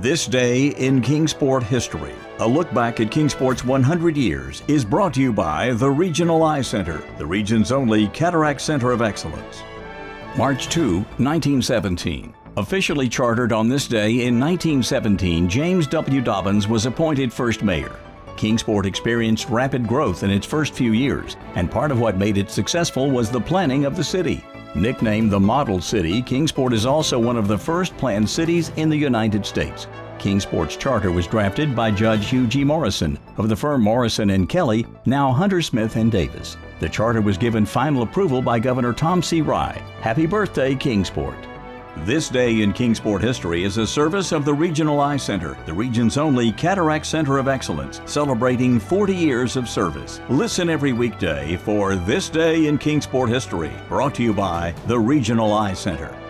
This Day in Kingsport History. A look back at Kingsport's 100 years is brought to you by the Regional Eye Center, the region's only cataract center of excellence. March 2, 1917. Officially chartered on this day in 1917, James W. Dobbins was appointed first mayor. Kingsport experienced rapid growth in its first few years, and part of what made it successful was the planning of the city. Nicknamed the Model City, Kingsport is also one of the first planned cities in the United States. Kingsport's charter was drafted by Judge Hugh G. Morrison of the firm Morrison & Kelly, now Hunter Smith & Davis. The charter was given final approval by Governor Tom C. Rye. Happy birthday, Kingsport. This Day in Kingsport History is a service of the Regional Eye Center, the region's only cataract center of excellence, celebrating 40 years of service. Listen every weekday for This Day in Kingsport History, brought to you by the Regional Eye Center.